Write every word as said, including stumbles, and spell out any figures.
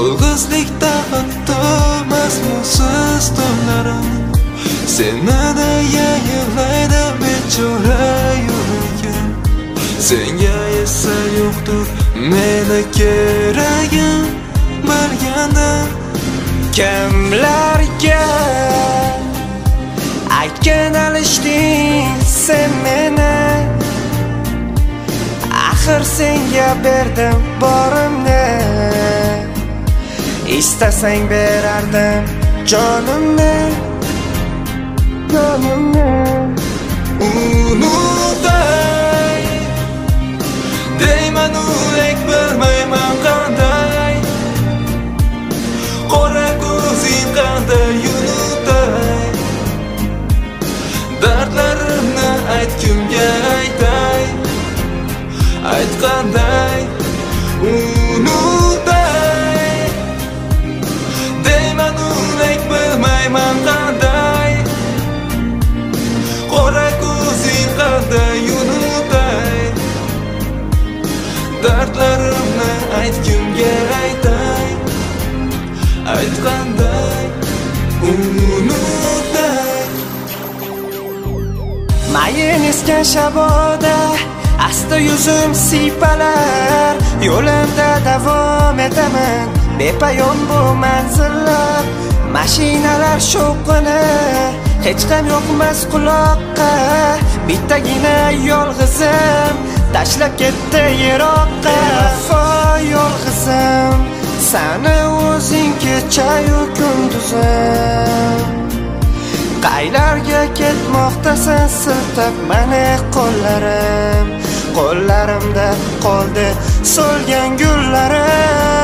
Yolg'izlikda hatto mazmunsiz tunlarim senada yaylaydi bechora yuragim. Senga esa yo'qdir meni keragim. Bilganda kimlarga aytgan alishding sen meni, axir senga berdim borimni, istasang berardim jonimni, jonimni. Unutay deyman, ulak bilmayman qanday, qora ko'zing qanday unutay, dardlarimni aytgimga aytay, aytqanday. Unutay deyman, ulak bilmayman qanday, qora ko'zing qanday unutay, dardlarimni aytgimga aytay, aytqanday. Unutay mayin esgan shaboda asta yuzim siypalar, yo'limda davom etaman bepayon bu manzillar. Mashinalar shovqini hech ham yo'qmas quloqqa, bittagina yolg'izim tashlab ketdi yiroqqa. Vafo yolg'izim sani o'zing kechayu kunduzim, qaylarga ketmoqdasan siltab mani qo'llarim, qo'llarimda qoldi so'lgan gullarim.